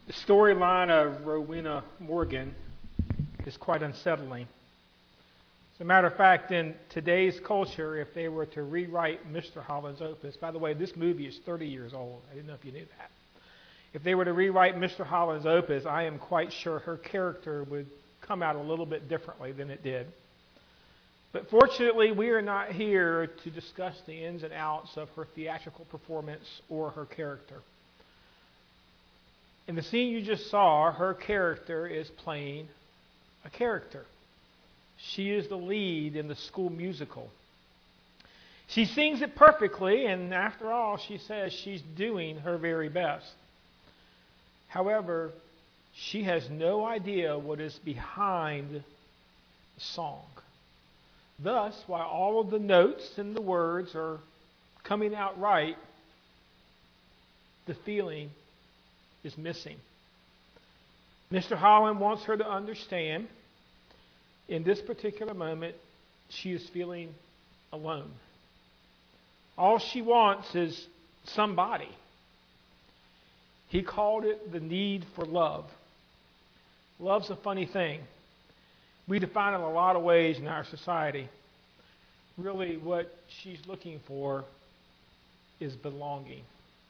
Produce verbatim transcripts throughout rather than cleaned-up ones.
The storyline of Rowena Morgan is quite unsettling. As a matter of fact, in today's culture, if they were to rewrite Mister Holland's opus, by the way, this movie is thirty years old. I didn't know if you knew that. If they were to rewrite Mister Holland's opus, I am quite sure her character would come out a little bit differently than it did. But fortunately, we are not here to discuss the ins and outs of her theatrical performance or her character. In the scene you just saw, her character is playing a character. She is the lead in the school musical. She sings it perfectly, and after all, she says she's doing her very best. However, she has no idea what is behind the song. Thus, while all of the notes and the words are coming out right, the feeling is missing. Mister Holland wants her to understand in this particular moment she is feeling alone. All she wants is somebody. He called it the need for love. Love's a funny thing. We define it in a lot of ways in our society. Really, what she's looking for is belonging.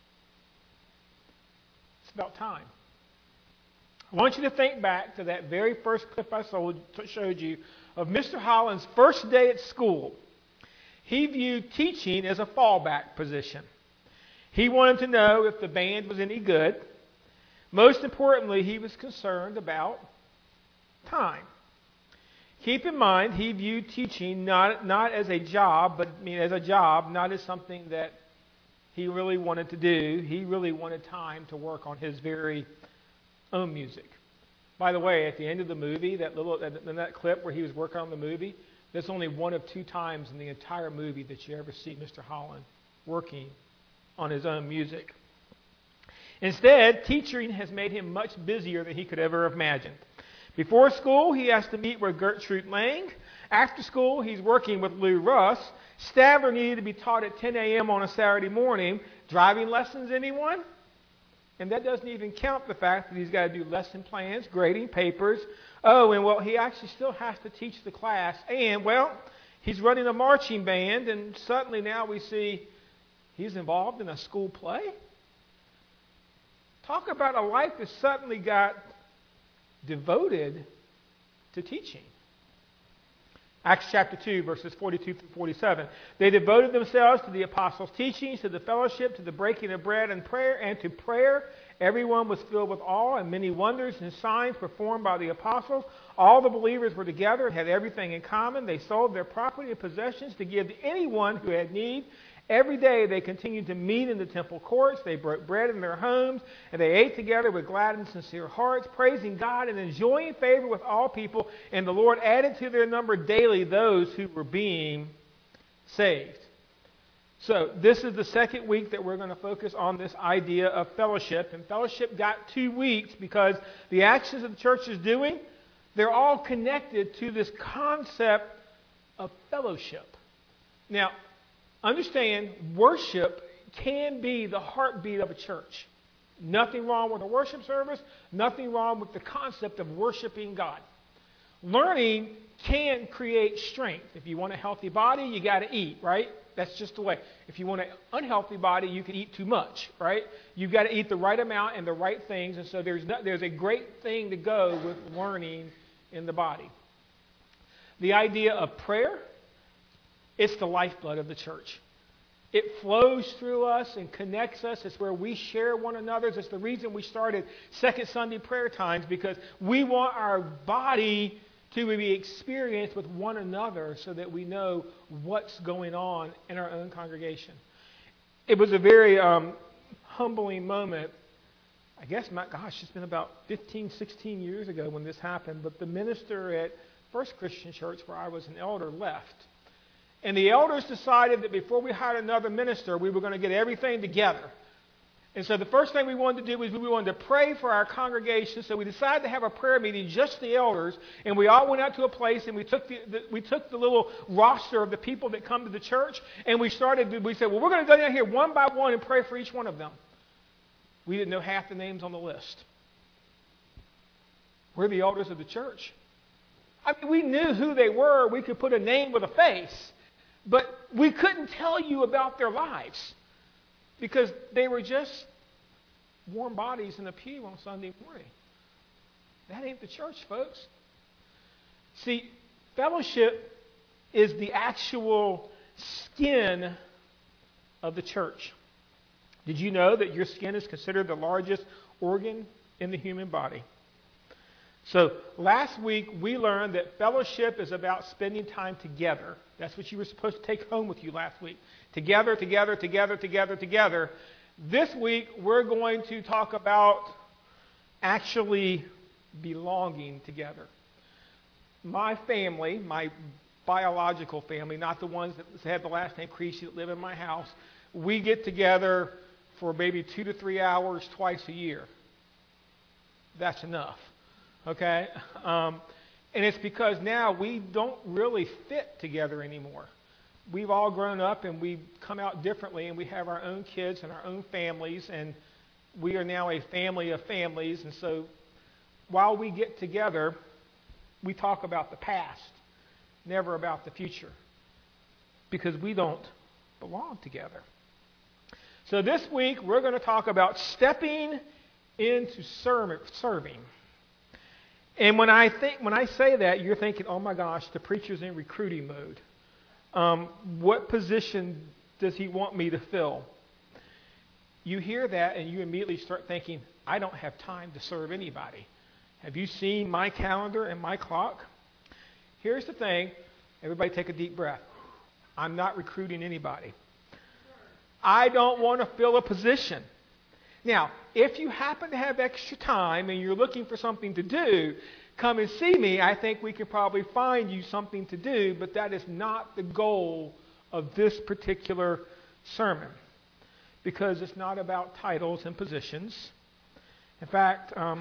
It's about time. I want you to think back to that very first clip I showed you of Mister Holland's first day at school. He viewed teaching as a fallback position. He wanted to know if the band was any good. Most importantly, he was concerned about time. Keep in mind, he viewed teaching not, not as a job, but I mean, as a job, not as something that he really wanted to do. He really wanted time to work on his very own music. By the way, at the end of the movie, that little in that clip where he was working on the movie, that's only one of two times in the entire movie that you ever see Mister Holland working on his own music. Instead, teaching has made him much busier than he could ever have imagined. Before school, he has to meet with Gertrude Lang. After school, he's working with Lou Russ. Stavler needed to be taught at ten a.m. on a Saturday morning. Driving lessons, anyone? And that doesn't even count the fact that he's got to do lesson plans, grading papers. Oh, and well, he actually still has to teach the class. And, well, he's running a marching band, and suddenly now we see he's involved in a school play. Talk about a life that suddenly got devoted to teaching. Acts chapter two, verses forty-two through forty-seven. They devoted themselves to the apostles' teachings, to the fellowship, to the breaking of bread and prayer, and to prayer. Everyone was filled with awe, and many wonders and signs performed by the apostles. All the believers were together and had everything in common. They sold their property and possessions to give to anyone who had need. Every day they continued to meet in the temple courts. They broke bread in their homes, and they ate together with glad and sincere hearts, praising God and enjoying favor with all people. And the Lord added to their number daily those who were being saved. So this is the second week that we're going to focus on this idea of fellowship. And fellowship got two weeks because the actions that the church is doing, they're all connected to this concept of fellowship. Now, understand, worship can be the heartbeat of a church. Nothing wrong with a worship service. Nothing wrong with the concept of worshiping God. Learning can create strength. If you want a healthy body, you got to eat, right? That's just the way. If you want an unhealthy body, you can eat too much, right? You've got to eat the right amount and the right things. And so there's no, there's a great thing to go with learning in the body. The idea of prayer, it's the lifeblood of the church. It flows through us and connects us. It's where we share one another. It's the reason we started Second Sunday prayer times, because we want our body to be experienced with one another so that we know what's going on in our own congregation. It was a very um, humbling moment. I guess, my gosh, it's been about fifteen, sixteen years ago when this happened, but the minister at First Christian Church, where I was an elder, left. And the elders decided that before we hired another minister, we were going to get everything together. And so the first thing we wanted to do was we wanted to pray for our congregation. So we decided to have a prayer meeting, just the elders. And we all went out to a place and we took the, the we took the little roster of the people that come to the church. And we started, we said, well, we're going to go down here one by one and pray for each one of them. We didn't know half the names on the list. We're the elders of the church. I mean, we knew who they were. We could put a name with a face. But we couldn't tell you about their lives because they were just warm bodies in the pew on Sunday morning. That ain't the church, folks. See, fellowship is the actual skin of the church. Did you know that your skin is considered the largest organ in the human body? So last week we learned that fellowship is about spending time together. That's what you were supposed to take home with you last week. Together, together, together, together, together. This week we're going to talk about actually belonging together. My family, my biological family, not the ones that have the last name Creasy that live in my house, we get together for maybe two to three hours twice a year. That's enough. Okay? Um, and it's because now we don't really fit together anymore. We've all grown up and we've come out differently, and we have our own kids and our own families, and we are now a family of families. And so while we get together, we talk about the past, never about the future, because we don't belong together. So this week we're going to talk about stepping into serving. And when I think, when I say that, you're thinking, oh my gosh, the preacher's in recruiting mode. Um, what position does he want me to fill? You hear that and you immediately start thinking, I don't have time to serve anybody. Have you seen my calendar and my clock? Here's the thing. Everybody take a deep breath. I'm not recruiting anybody. I don't want to fill a position. Now, if you happen to have extra time and you're looking for something to do, come and see me. I think we could probably find you something to do, but that is not the goal of this particular sermon, because it's not about titles and positions. In fact, um,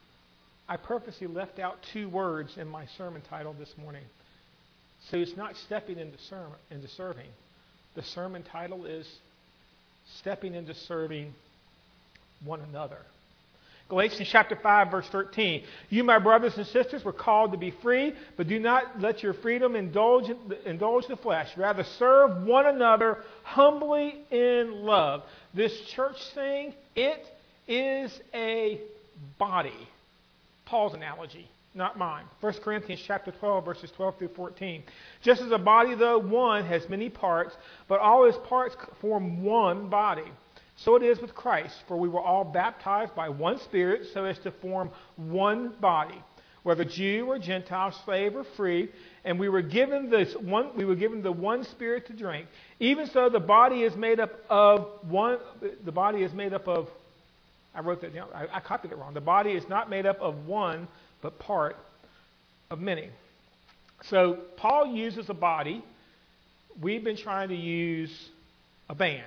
I purposely left out two words in my sermon title this morning. So it's not stepping into, sermon, into serving. The sermon title is Stepping into Serving One Another. Galatians chapter five, verse thirteen. You, my brothers and sisters, were called to be free, but do not let your freedom indulge, indulge the flesh. Rather, serve one another humbly in love. This church thing, it is a body. Paul's analogy, not mine. First Corinthians chapter twelve, verses twelve through fourteen. Just as a body, though one, has many parts, but all its parts form one body. So it is with Christ, for we were all baptized by one Spirit so as to form one body, whether Jew or Gentile, slave or free, and we were given this one. We were given the one Spirit to drink. Even so, the body is made up of one. The body is made up of. I wrote that down. I, I copied it wrong. The body is not made up of one, but part of many. So Paul uses a body. We've been trying to use a band.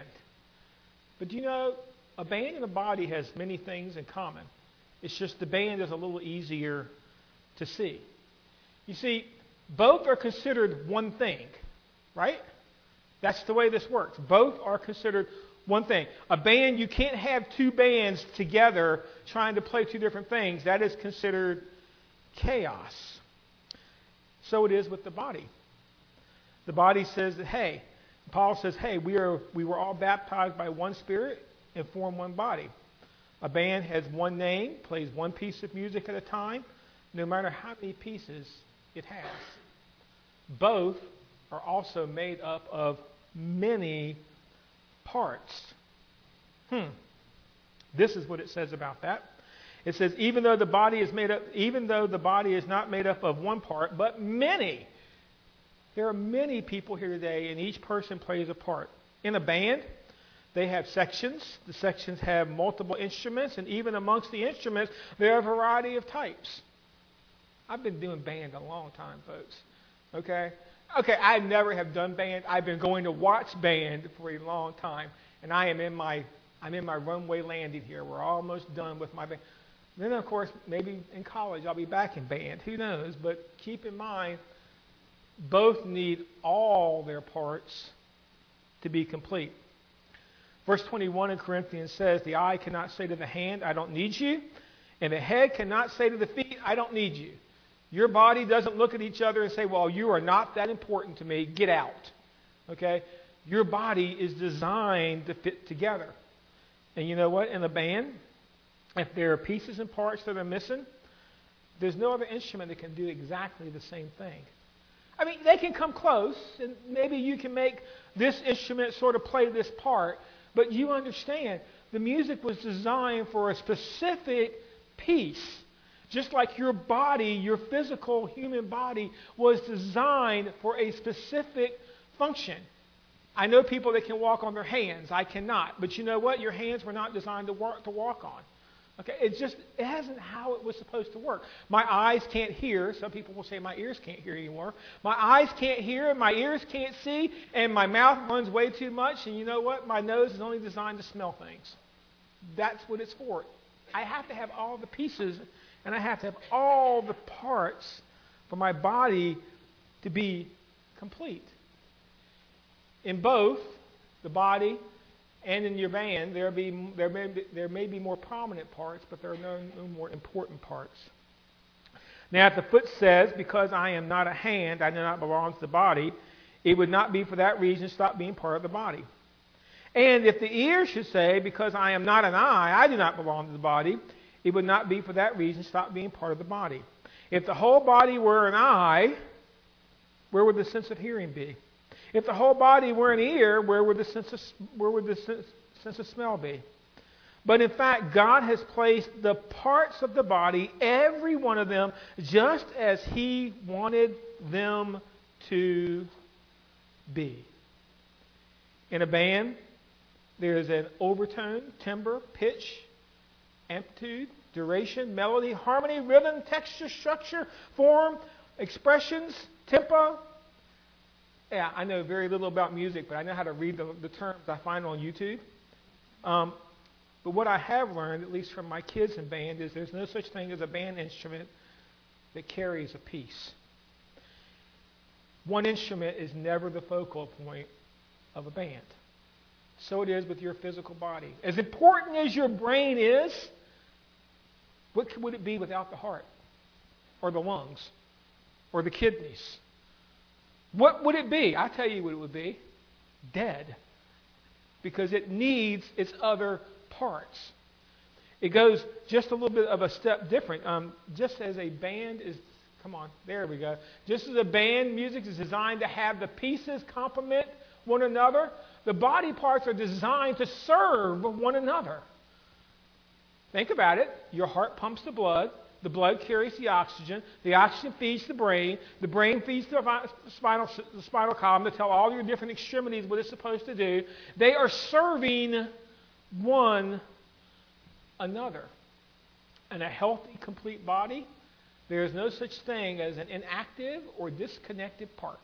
But do you know, a band and a body has many things in common. It's just the band is a little easier to see. You see, both are considered one thing, right? That's the way this works. Both are considered one thing. A band, you can't have two bands together trying to play two different things. That is considered chaos. So it is with the body. The body says that, hey, Paul says, hey, we are we were all baptized by one Spirit and form one body. A band has one name, plays one piece of music at a time, no matter how many pieces it has. Both are also made up of many parts. Hmm. This is what it says about that. It says, even though the body is made up, even though the body is not made up of one part, but many. There are many people here today, and each person plays a part. In a band, they have sections. The sections have multiple instruments, and even amongst the instruments, there are a variety of types. I've been doing band a long time, folks. Okay? Okay, I never have done band. I've been going to watch band for a long time, and I am in my I'm in my runway landing here. We're almost done with my band. Then, of course, maybe in college I'll be back in band. Who knows? But keep in mind, both need all their parts to be complete. Verse twenty-one in Corinthians says, the eye cannot say to the hand, I don't need you, And the head cannot say to the feet, I don't need you. Your body doesn't look at each other and say, well, you are not that important to me. Get out. Okay? Your body is designed to fit together. And you know what? In a band, if there are pieces and parts that are missing, there's no other instrument that can do exactly the same thing. I mean, they can come close, and maybe you can make this instrument sort of play this part, but you understand the music was designed for a specific piece. Just like your body, your physical human body, was designed for a specific function. I know people that can walk on their hands. I cannot. But you know what? Your hands were not designed to walk, to walk on. Okay? It's just, it hasn't how it was supposed to work. My eyes can't hear. Some people will say my ears can't hear anymore. My eyes can't hear, and my ears can't see, and my mouth runs way too much. And you know what? My nose is only designed to smell things. That's what it's for. I have to have all the pieces, and I have to have all the parts for my body to be complete. In both the body and in your band, there, be, there, may, be, there may be more prominent parts, but there are no, no more important parts. Now, if the foot says, because I am not a hand, I do not belong to the body, it would not be for that reason stop being part of the body. And if the ear should say, because I am not an eye, I do not belong to the body, it would not be for that reason stop being part of the body. If the whole body were an eye, where would the sense of hearing be? If the whole body were an ear, where would the sense of, where would the sense, sense of smell be? But in fact, God has placed the parts of the body, every one of them, just as He wanted them to be. In a band, there is an overtone, timbre, pitch, amplitude, duration, melody, harmony, rhythm, texture, structure, form, expressions, tempo. Yeah, I know very little about music, but I know how to read the, the terms I find on YouTube. Um, but what I have learned, at least from my kids in band, is there's no such thing as a band instrument that carries a piece. One instrument is never the focal point of a band. So it is with your physical body. As important as your brain is, what would it be without the heart, or the lungs, or the kidneys? What would it be? I'll tell you what it would be. Dead. Because it needs its other parts. It goes just a little bit of a step different. Um, just as a band is, come on, there we go. Just as a band music is designed to have the pieces complement one another, the body parts are designed to serve one another. Think about it. Your heart pumps the blood. The blood carries the oxygen. The oxygen feeds the brain. The brain feeds the spinal, the spinal column to tell all your different extremities what it's supposed to do. They are serving one another. In a healthy, complete body, there is no such thing as an inactive or disconnected part.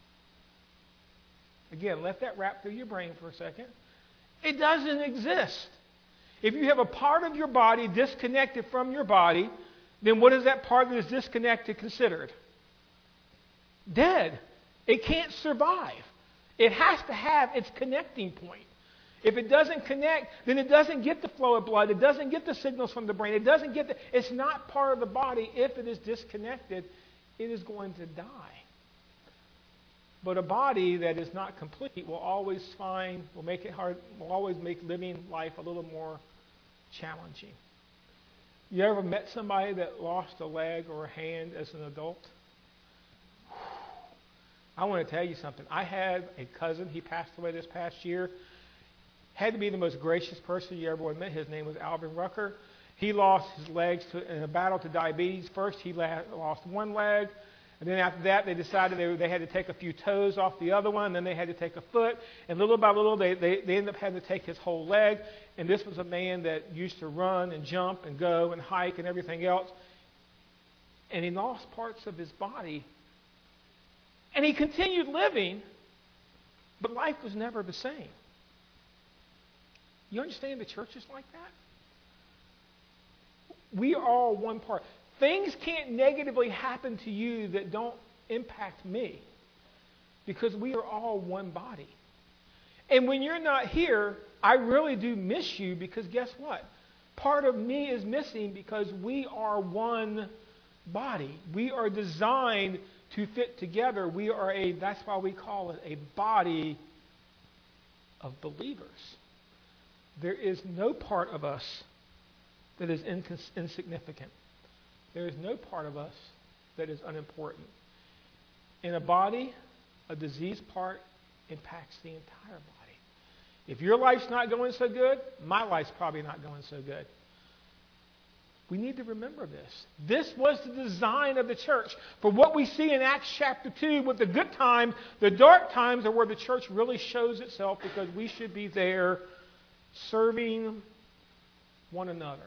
Again, let that wrap through your brain for a second. It doesn't exist. If you have a part of your body disconnected from your body, then what is that part that is disconnected considered? Dead. It can't survive. It has to have its connecting point. If it doesn't connect, then it doesn't get the flow of blood. It doesn't get the signals from the brain. It doesn't get the, it's not part of the body. If it is disconnected, it is going to die. But a body that is not complete will always find, will make it hard, will always make living life a little more challenging. You ever met somebody that lost a leg or a hand as an adult? I want to tell you something. I had a cousin. He passed away this past year. Had to be the most gracious person you ever would have met. His name was Alvin Rucker. He lost his legs to, in a battle to diabetes. First, he la- lost one leg. And then after that, they decided they, they had to take a few toes off the other one. And then they had to take a foot. And little by little, they, they, they ended up having to take his whole leg. And this was a man that used to run and jump and go and hike and everything else. And he lost parts of his body. And he continued living, but life was never the same. You understand the church is like that? We are all one part. Things can't negatively happen to you that don't impact me, because we are all one body. And when you're not here, I really do miss you, because guess what? part of me is missing because we are one body. We are designed to fit together. We are a, that's why we call it a body of believers. There is no part of us that is incons- insignificant. There is no part of us that is unimportant. In a body, a diseased part impacts the entire body. If your life's not going so good, my life's probably not going so good. We need to remember this. This was the design of the church. For what we see in Acts chapter two with the good times, the dark times are where the church really shows itself, because we should be there serving one another.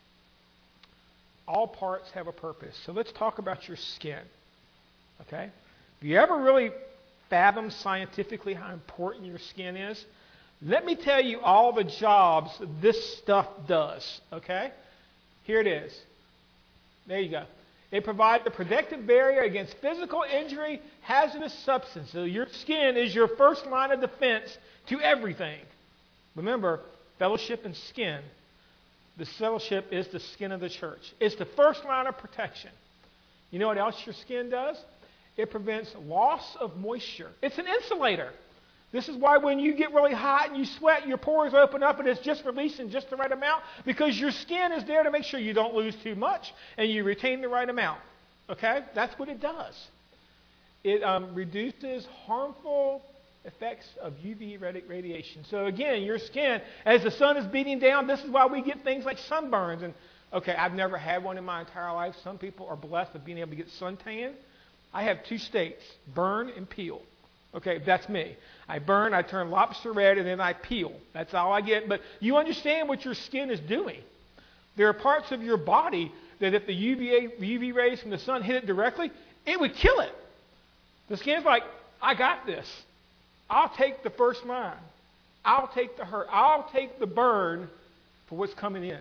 All parts have a purpose. So let's talk about your skin. Okay? Have you ever really fathomed scientifically how important your skin is? Let me tell you all the jobs this stuff does. Okay? Here it is. There you go. It provides a protective barrier against physical injury, hazardous substances. So your skin is your first line of defense to everything. Remember, fellowship and skin. The fellowship is the skin of the church. It's the first line of protection. You know what else your skin does? It prevents loss of moisture. It's an insulator. This is why when you get really hot and you sweat, your pores open up and it's just releasing just the right amount, because your skin is there to make sure you don't lose too much and you retain the right amount. Okay? That's what it does. It um, reduces harmful effects of U V radiation. So again, your skin, as the sun is beating down, this is why we get things like sunburns. And okay, I've never had one in my entire life. Some people are blessed with being able to get suntan. I have two states, burn and peel. Okay, that's me. I burn, I turn lobster red, and then I peel. That's all I get. But you understand what your skin is doing. There are parts of your body that if the U V A, U V rays from the sun hit it directly, it would kill it. The skin's like, I got this. I'll take the first line. I'll take the hurt. I'll take the burn for what's coming in.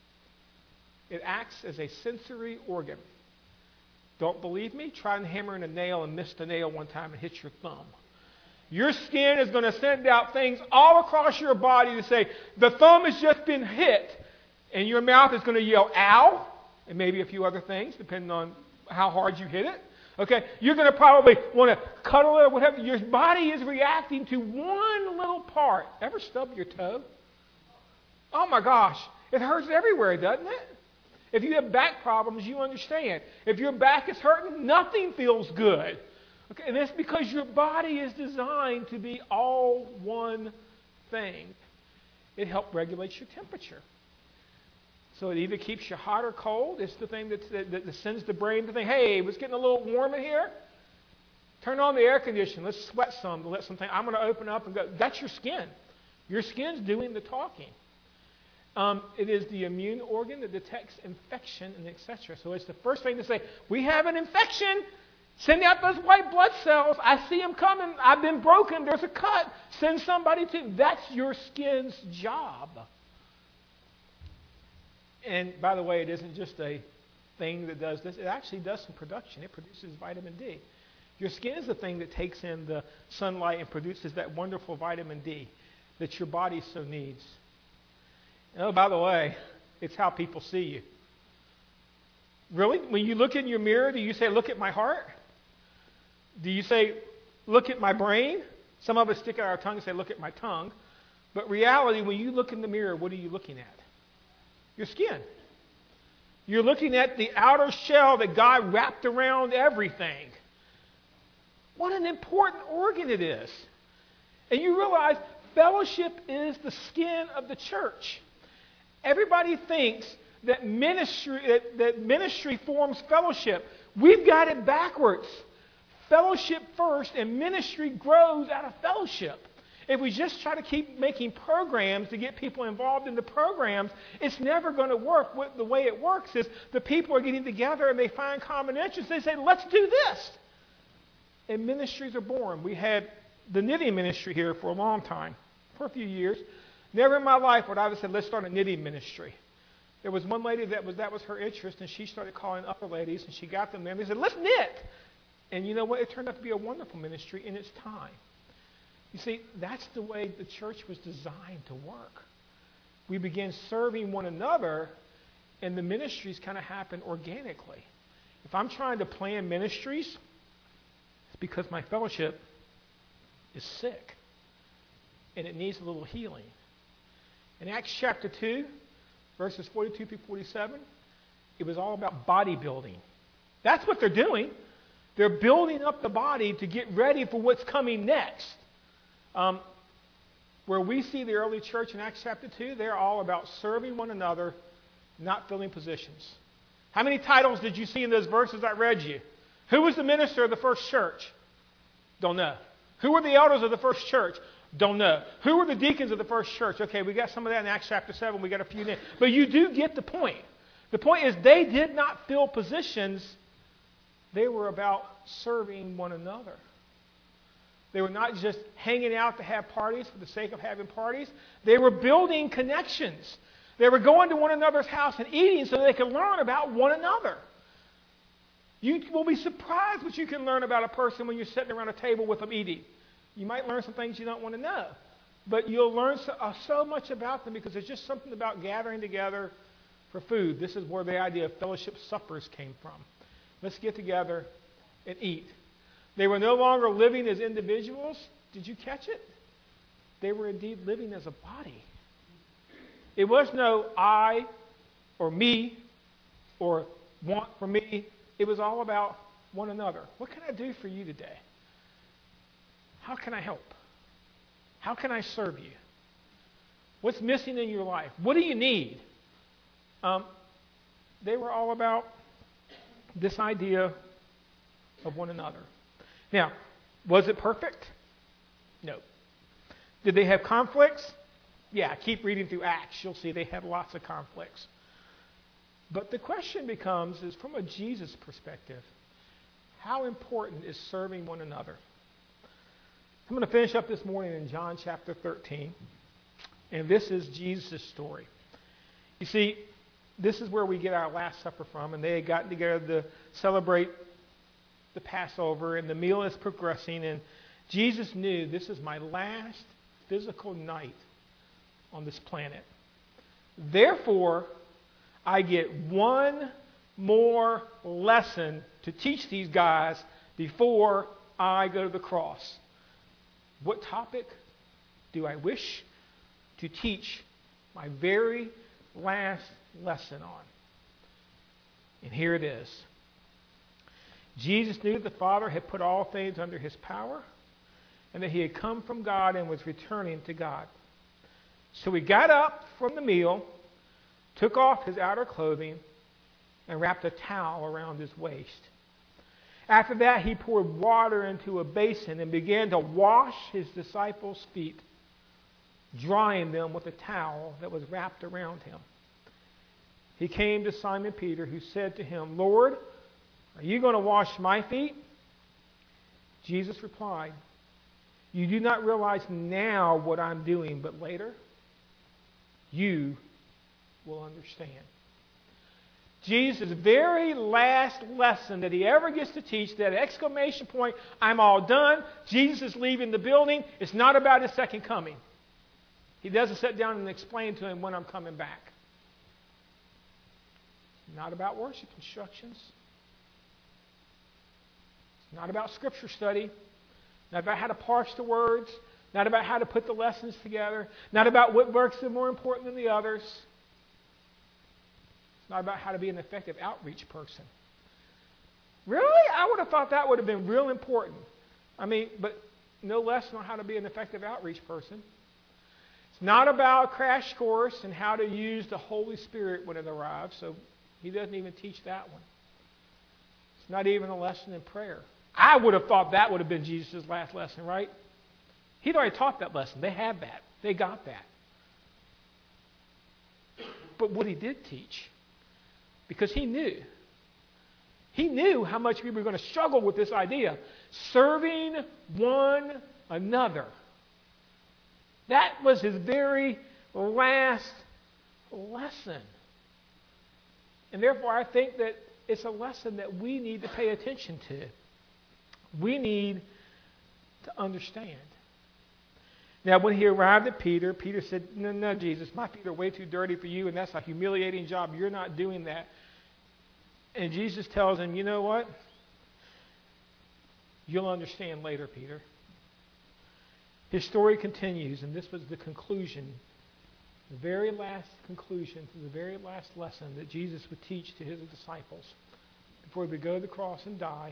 It acts as a sensory organ. Don't believe me? Try hammering a nail and miss the nail one time and hit your thumb. Your skin is going to send out things all across your body to say, the thumb has just been hit, and your mouth is going to yell, ow, and maybe a few other things, depending on how hard you hit it. Okay, you're going to probably want to cuddle it or whatever. Your body is reacting to one little part. Ever stub your toe? Oh my gosh, it hurts everywhere, doesn't it? If you have back problems, you understand. If your back is hurting, nothing feels good. Okay, and that's because your body is designed to be all one thing. It helps regulate your temperature. So it either keeps you hot or cold. It's the thing that, that, that sends the brain to think, hey, it's getting a little warm in here. Turn on the air conditioner. Let's sweat some to let something. I'm going to open up and go. That's your skin. Your skin's doing the talking. Um, it is the immune organ that detects infection and et cetera. So it's the first thing to say, we have an infection. Send out those white blood cells. I see them coming. I've been broken. There's a cut. Send somebody to. That's your skin's job. And by the way, it isn't just a thing that does this. It actually does some production. It produces vitamin D. Your skin is the thing that takes in the sunlight and produces that wonderful vitamin D that your body so needs. And oh, by the way, it's how people see you. Really? When you look in your mirror, do you say, look at my heart? Do you say, look at my brain? Some of us stick out our tongue and say, look at my tongue. But reality, when you look in the mirror, what are you looking at? Your skin. You're looking at the outer shell that God wrapped around everything. What an important organ it is. And you realize fellowship is the skin of the church. Everybody thinks that ministry, that, that ministry forms fellowship. We've got it backwards. Fellowship first, and ministry grows out of fellowship. If we just try to keep making programs to get people involved in the programs, it's never going to work. What, the way it works is the people are getting together and they find common interests. They say, let's do this. And ministries are born. We had the knitting ministry here for a long time, for a few years. Never in my life would I have said, let's start a knitting ministry. There was one lady that was that was her interest, and she started calling other ladies, and she got them there, and they said, let's knit. And you know what? It turned out to be a wonderful ministry in its time. You see, that's the way the church was designed to work. we begin serving one another, and the ministries kind of happen organically. If I'm trying to plan ministries, it's because my fellowship is sick, and it needs a little healing. In Acts chapter two, verses forty-two through forty-seven, it was all about bodybuilding. That's what they're doing. They're building up the body to get ready for what's coming next. Um, where we see the early church in Acts chapter two, they're all about serving one another, not filling positions. How many titles did you see in those verses I read you? Who was the minister of the first church? Don't know. Who were the elders of the first church? Don't know. Who were the deacons of the first church? Okay, we got some of that in Acts chapter seven. We got a few names. But you do get the point. The point is they did not fill positions. They were about serving one another. They were not just hanging out to have parties for the sake of having parties. They were building connections. They were going to one another's house and eating so they could learn about one another. You will be surprised what you can learn about a person when you're sitting around a table with them eating. You might learn some things you don't want to know. But you'll learn so, uh, so much about them because there's just something about gathering together for food. This is where the idea of fellowship suppers came from. Let's get together and eat. They were no longer living as individuals. Did you catch it? They were indeed living as a body. It was no I or me or want for me. It was all about one another. What can I do for you today? How can I help? How can I serve you? What's missing in your life? What do you need? Um, they were all about this idea of one another. Now, was it perfect? No. Did they have conflicts? Yeah, keep reading through Acts. You'll see they had lots of conflicts. But the question becomes, is from a Jesus perspective, how important is serving one another? I'm going to finish up this morning in John chapter thirteen. And this is Jesus' story. You see, this is where we get our Last Supper from. And they had gotten together to celebrate the Passover. And the meal is progressing. And Jesus knew this is my last physical night on this planet. Therefore, I get one more lesson to teach these guys before I go to the cross. What topic do I wish to teach my very last lesson on? And here it is. Jesus knew that the Father had put all things under his power and that he had come from God and was returning to God. So he got up from the meal, took off his outer clothing, and wrapped a towel around his waist. After that, he poured water into a basin and began to wash his disciples' feet, drying them with a towel that was wrapped around him. He came to Simon Peter, who said to him, "Lord, are you going to wash my feet?" Jesus replied, "You do not realize now what I'm doing, but later you will understand." Jesus' very last lesson that he ever gets to teach, that exclamation point, I'm all done. Jesus is leaving the building. It's not about his second coming. He doesn't sit down and explain to him when I'm coming back. It's not about worship instructions. It's not about scripture study. Not about how to parse the words. Not about how to put the lessons together. Not about what works are more important than the others. It's not about how to be an effective outreach person. Really? I would have thought that would have been real important. I mean, but no lesson on how to be an effective outreach person. It's not about a crash course in how to use the Holy Spirit when it arrives, so he doesn't even teach that one. It's not even a lesson in prayer. I would have thought that would have been Jesus' last lesson, right? He'd already taught that lesson. They had that. They got that. But what he did teach, because he knew, he knew how much we were going to struggle with this idea. Serving one another. That was his very last lesson. And therefore, I think that it's a lesson that we need to pay attention to. We need to understand. Now, when he arrived at Peter, Peter said, no, no, Jesus, my feet are way too dirty for you, and that's a humiliating job. You're not doing that. And Jesus tells him, you know what? You'll understand later, Peter. His story continues, and this was the conclusion, the very last conclusion to the very last lesson that Jesus would teach to his disciples before he would go to the cross and die,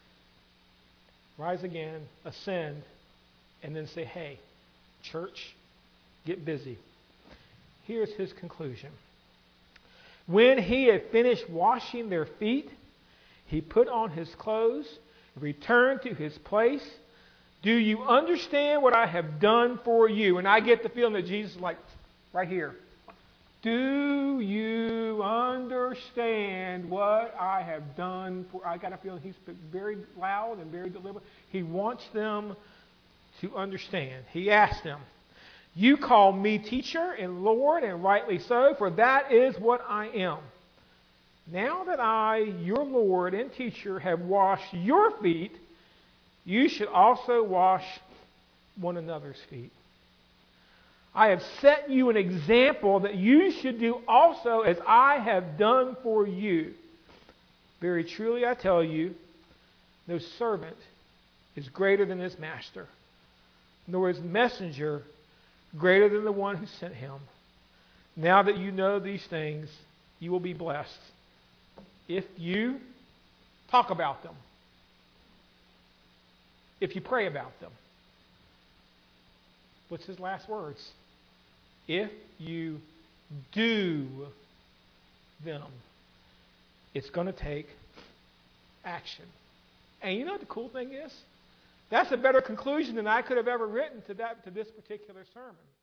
rise again, ascend, and then say, hey, church, get busy. Here's his conclusion. When he had finished washing their feet, he put on his clothes, returned to his place. Do you understand what I have done for you? And I get the feeling that Jesus is like, right here. Do you understand what I have done for? I got a feeling he's very loud and very deliberate. He wants them to understand. He asked them, you call me teacher and Lord, and rightly so, for that is what I am. Now that I, your Lord and teacher, have washed your feet, you should also wash one another's feet. I have set you an example that you should do also as I have done for you. Very truly I tell you, no servant is greater than his master, nor is messenger greater than the one who sent him. Now that you know these things, you will be blessed if you talk about them, if you pray about them. What's his last words? If you do them. It's going to take action. And you know what the cool thing is? That's a better conclusion than I could have ever written to that to this particular sermon.